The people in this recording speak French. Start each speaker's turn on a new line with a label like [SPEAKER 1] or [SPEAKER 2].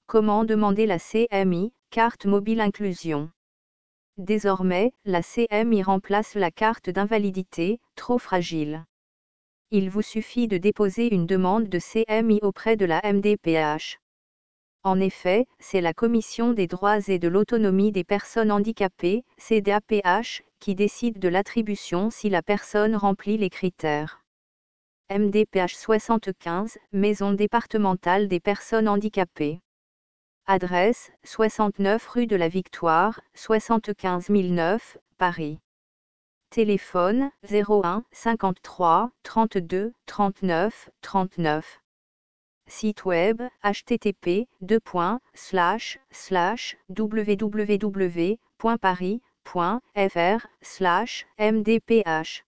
[SPEAKER 1] Comment demander la CMI, carte mobile inclusion? Désormais, la CMI remplace la carte d'invalidité, trop fragile. Il vous suffit de déposer une demande de CMI auprès de la MDPH. En effet, c'est la Commission des droits et de l'autonomie des personnes handicapées, CDAPH, qui décide de l'attribution si la personne remplit les critères. MDPH 75, Maison départementale des personnes handicapées. Adresse, 69 rue de la Victoire, 75 009, Paris. Téléphone, 01 53 32 39 39. Site web, http://www.paris.fr/mdph